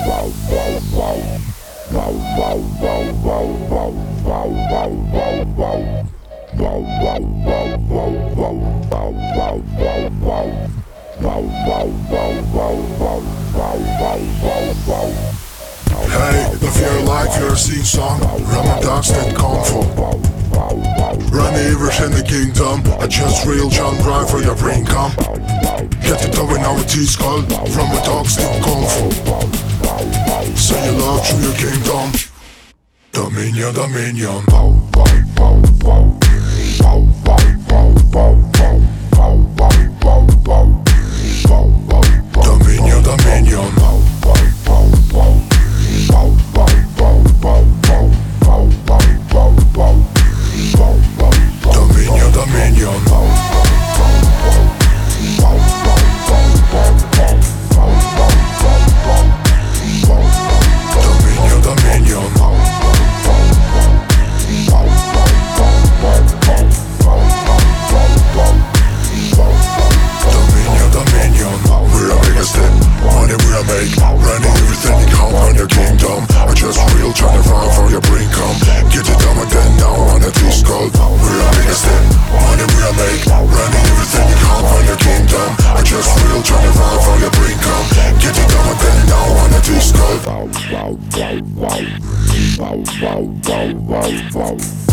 Hey, live your life, your scene song. Ramadan stand comfort. Run everything in the kingdom. I just real John Brian for your brain come. Get it done with our teeth skull. From a dog still comfort. Say your love through your kingdom. Dominion, dominion. Dominion, dominion. Dominion, dominion. Running everything you can on your kingdom. I just real trying to run for your brain come. Get it done and then now on a disco. We're a biggest hit, money we make. Running everything you can on your kingdom. I just real trying to run for your brain come. Get it done and then now on a disco.